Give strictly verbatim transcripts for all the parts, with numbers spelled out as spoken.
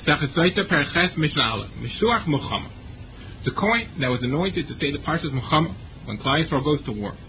Sachasoita Perches Mishnah Mishuach Muhammad. The coin that was anointed to say the Parshas Muhammad when Klal Yisrael goes to war.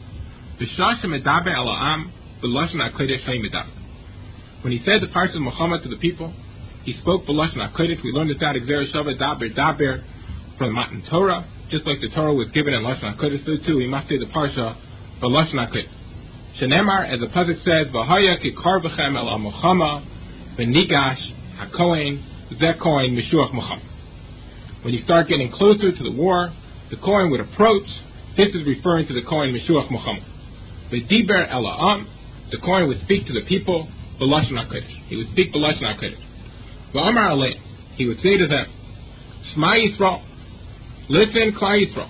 When he said the Parshas Muhammad to the people, he spoke B'Lashon HaKodesh. We learned this out of Xer Shavah Daber Daber from Matan Torah. Just like the Torah was given in Lashon HaKodesh, so too we must say the Parsha B'Lashon HaKodesh. Shenemar, as the pasuk says, V'haya kikar v'chem el ha-Muchama v'nigash ha-Kohen zeh Kohen Mishuach Muhammad. When you start getting closer to the war, the Kohen would approach. This is referring to the Kohen Mishuach Muhammad. V'diber el ha'am, the Kohen would speak to the people B'Lashon HaKodesh. He would speak B'Lashon HaKodesh. V'amar aleim, he would say to them, Shema Yisrael, listen, Klal Yisrael,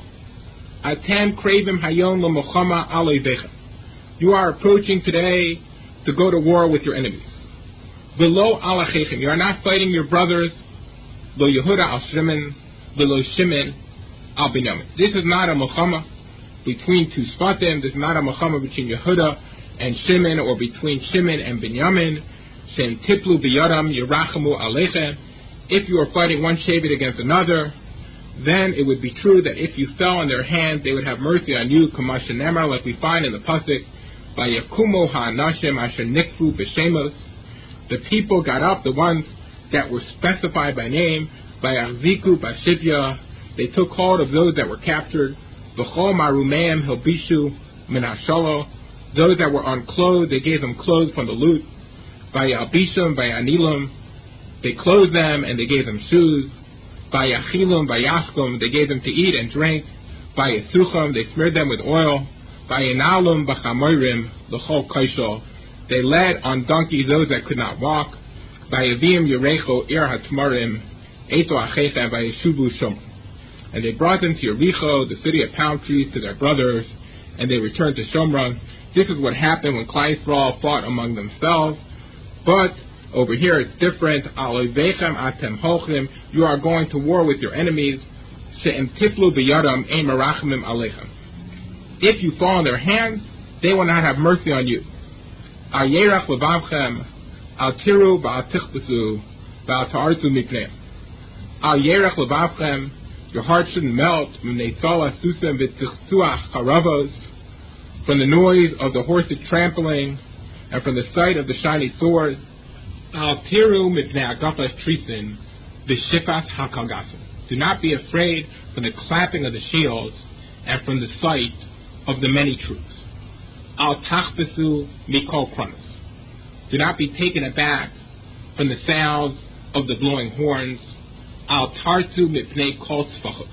atem kravim hayom l'mochama aloivechem. You are approaching today to go to war with your enemies. V'lo alachechem, you are not fighting your brothers. Lo Yehuda al Shimon, v'lo Shimon al Binyamin. This is not a mochama between two Sfatim. This is not a mochama between Yehuda and Shimon, or between Shimon and Binyamin. Shem tiplu b'yadam yirachamu alechem. If you are fighting one Shevet against another, then it would be true that if you fell on their hands, they would have mercy on you, kama shenemar, like we find in the pasuk, Vayakumo ha'anashim asher nikfu b'shemos. The people got up, the ones that were specified by name, Vayachziku b'shivya. They took hold of those that were captured. V'chol marumeim hilbishu min hashalo. Those that were unclothed, they gave them clothes from the loot. Vayabishum vayanilum. They clothed them and they gave them shoes. Vayachilum vayaskum. They gave them to eat and drink. Vayasuchum. They smeared them with oil. Vayanalum b'chamorim l'chol kaishol. They led on donkeys those that could not walk. Vayavim Yerecho ir hatmarim eto achechem vayeshuvu shom. And they brought them to Yericho, the city of palm trees, to their brothers, and they returned to Shomron. This is what happened when Klal Yisrael fought among themselves. But over here it's different. Aloivechem atem hochim. You are going to war with your enemies. She'em tiflu b'yadam ein merachimim alechem. If you fall on their hands, they will not have mercy on you. Al yerach levavchem, al tiru ba'al tichbesu, ba'al ta'artu mipneim. Al yerach levavchem, your heart shouldn't melt, m'nei tzala susem v'tichtuach haravos, from the noise of the horses trampling, and from the sight of the shiny swords. Al tiru mipnei agafas trisin, v'shifas hakalgasim. Do not be afraid from the clapping of the shields, and from the sight of the many troops. Al tachbesu mikol kronos. Do not be taken aback from the sounds of the blowing horns. Al tartu mipnei kol tzvachos.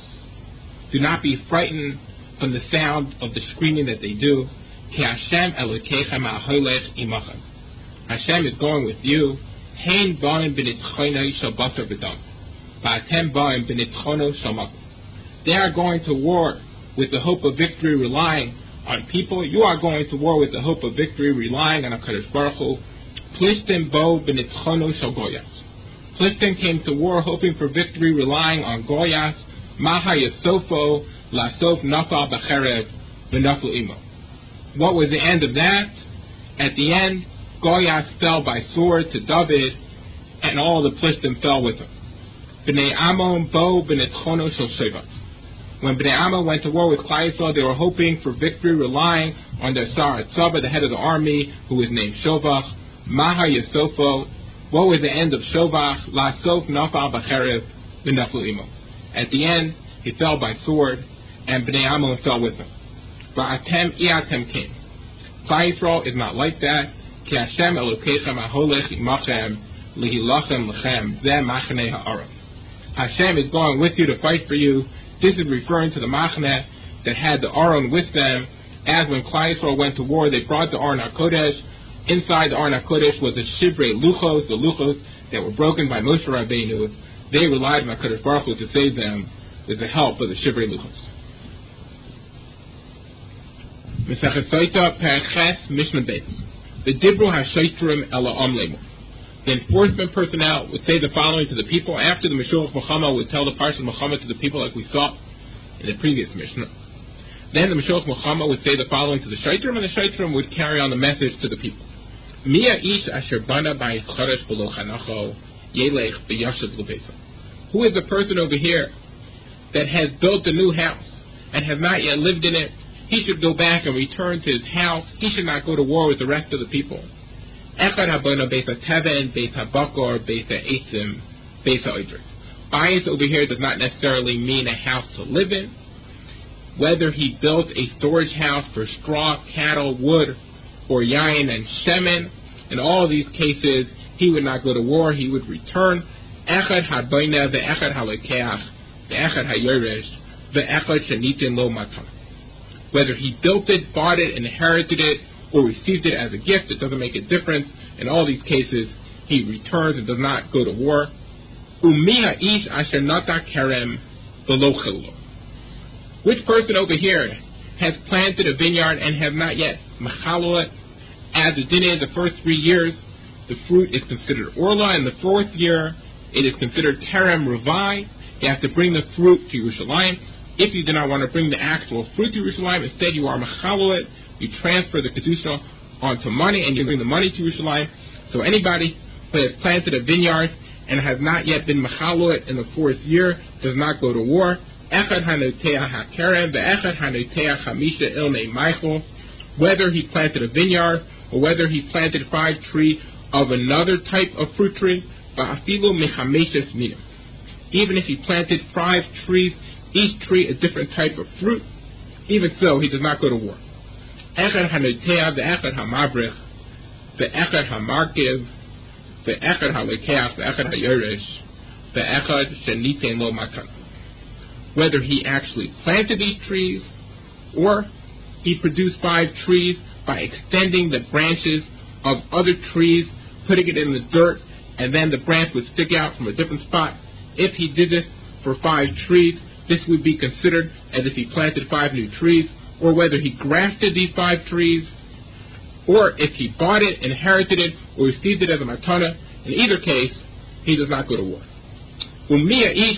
Do not be frightened from the sound of the screaming that they do. Ki Hashem Elokeichem ha'holech imachem. Hashem is going with you. Hein ba'im b'nitchono shel basar v'dam. Va'atem ba'im b'nitchono shel makom. They are going to war with the hope of victory, relying on people. You are going to war with the hope of victory, relying on HaKadosh Baruch Hu. Plishtim bo b'nitchono shel Goyas. Plishtim came to war hoping for victory, relying on Goyas. Maha yasofo lasof nafal b'cherev v'naflu imo. What was the end of that? At the end, Goyas fell by sword to David, and all the Plishtim fell with him. B'nei Ammon bo b'nitchono shel Sheva. When Bnei Ammon went to war with Klal Yisrael, they were hoping for victory, relying on their Sar Tzava, the head of the army, who was named Shovach. Maha Yasofo. What was the end of Shovach? La Sof Nafal B'cherev V'naflu imo. At the end, he fell by sword, and Bnei Ammon fell with him. Va'atem iatem came. Klal Yisrael is not like that. Ki Hashem Elokeichem ha'holech imachem lihilachem lechem zeh machnei ha'aron. Hashem is going with you to fight for you. This is referring to the Machneh that had the Aron with them. As when Klal Yisrael went to war, they brought the Aron HaKodesh. Inside the Aron HaKodesh was the Shivrei Luchos, the Luchos that were broken by Moshe Rabbeinu. They relied on HaKadosh Baruch Hu to save them with the help of the Shivrei Luchos. Mesechet Soita Perches Mishnah Beis. The Dibru HaShoitrim Ela Omlemu. The enforcement personnel would say the following to the people after the Mishuach Muhammad would tell the Parshat Muhammad to the people, like we saw in the previous Mishnah. Then the Mishuach Muhammad would say the following to the Shaitrim, and the Shaitrim would carry on the message to the people. Mia ish asher bana ba'is chodesh v'lo chanacho Yelech b'yashav l'beisa. Who is the person over here that has built a new house and has not yet lived in it? He should go back and return to his house. He should not go to war with the rest of the people. Echad habana beis hateven, beis habakor, beis ha'etzim, beis ha'idris. Bayis over here does not necessarily mean a house to live in. Whether he built a storage house for straw, cattle, wood, or yain and shemen, in all of these cases, he would not go to war. He would return. Echad habayna ve'echad halekeach ve'echad hayoresh ve'echad shenitin lo matan. Whether he built it, bought it, inherited it, or received it as a gift, it doesn't make a difference. In all these cases, he returns and does not go to war. Umi ha'ish asher nata kerem v'lo chelo. Which person over here has planted a vineyard and has not yet machalo it? As the din is, the first three years, the fruit is considered orla, and the fourth year, it is considered terem revai. You have to bring the fruit to Yerushalayim. If you do not want to bring the actual fruit to Yerushalayim, instead you are machalo it. You transfer the kedusha onto money, and you bring the money to Yerushalayim. So anybody who has planted a vineyard and has not yet been machalo it in the fourth year does not go to war. Echad hanoteach hakerem ve'echad hanoteach hamisha ilmei meichel. Whether he planted a vineyard or whether he planted five trees of another type of fruit tree, ba'afilu mechameshes minim. Even if he planted five trees, each tree a different type of fruit, even so, he does not go to war. Echad hanoteach ve'echad hamavrich ve'echad hamarkiv ve'echad halekeach ve'echad hayoresh ve'echad sheniten lo matan. Whether he actually planted these trees or he produced five trees by extending the branches of other trees, putting it in the dirt, and then the branch would stick out from a different spot. If he did this for five trees, this would be considered as if he planted five new trees, or whether he grafted these five trees, or if he bought it, inherited it, or received it as a matana. In either case, he does not go to war. Who is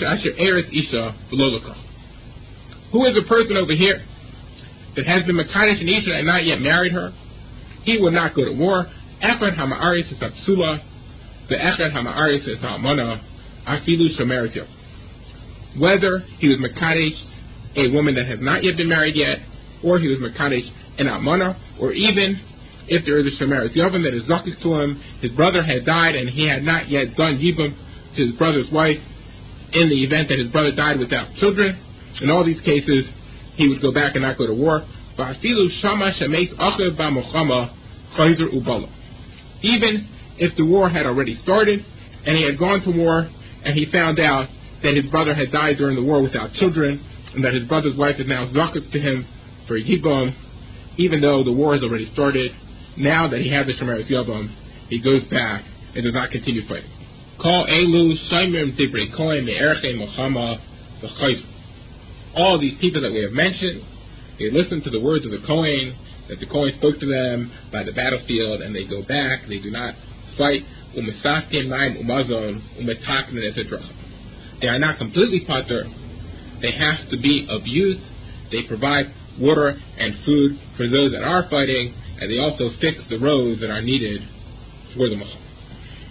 the person over here that has been Makadesh and Isha and not yet married her? He will not go to war. Echad hama'aris is apsula, the echad hama'aris is ha'amana, afilu shomeretio. Whether he was Makadesh, a woman that has not yet been married yet, or he was Makadesh an amana, or even if there is a shomeret yovam that is zakik to him, his brother had died and he had not yet done yibum to his brother's wife in the event that his brother died without children. In all these cases, he would go back and not go to war. Even if the war had already started and he had gone to war and he found out that his brother had died during the war without children and that his brother's wife is now zakuk to him for yibum, even though the war has already started, now that he has the Shomeret Yavam, he goes back and does not continue fighting. Call Elu Shaimim Dibrei Kohen Me'erche Mochama V'chayz. All these people that we have mentioned, they listen to the words of the Kohen, that the Kohen spoke to them by the battlefield, and they go back, they do not fight. U'mesaskin Maim Umazon U'metaknen et cetera. They are not completely pater. They have to be of use. They provide water and food for those that are fighting, and they also fix the roads that are needed for the Muslims.